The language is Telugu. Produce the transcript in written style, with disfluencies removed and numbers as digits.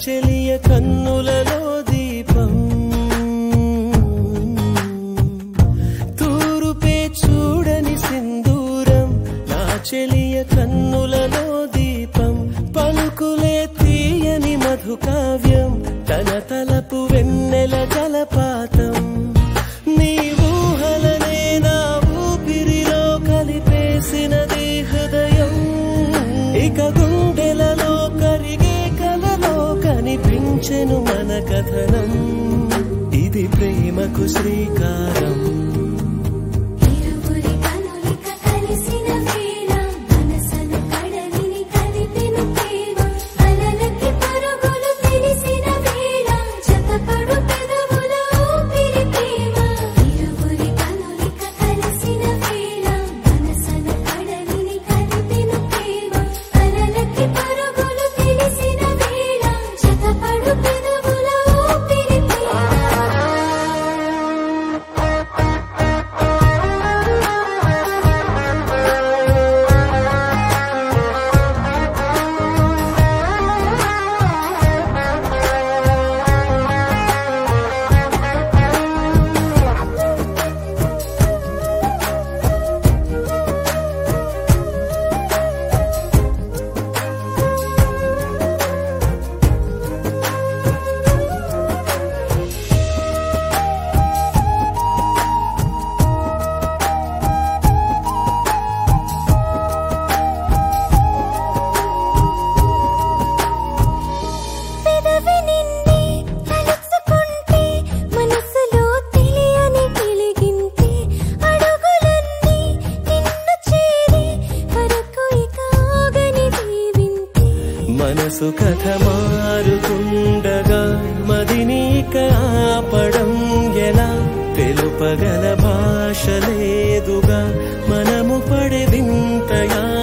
చెలియ కన్నులలో దీపం తూరుపే చూడని సింధూరం నా చెలియ కన్నులలో దీపం పలుకులే తీయని మధుకావ్యం తన తలపు వెన్నెల జలపాతం నీ ఊహలనే నా ఊపిరిలో కలిపేసినది హృదయం ఇక గుండెలలో కరిగే కలలో కనిపించెను మన కథనం ఇది ప్రేమకు శ్రీకారం మనసు కథ మారుతుండగా మదినీక ఆపడం ఎలా తెలుపగల భాష లేదుగా మనము పడే వింతయా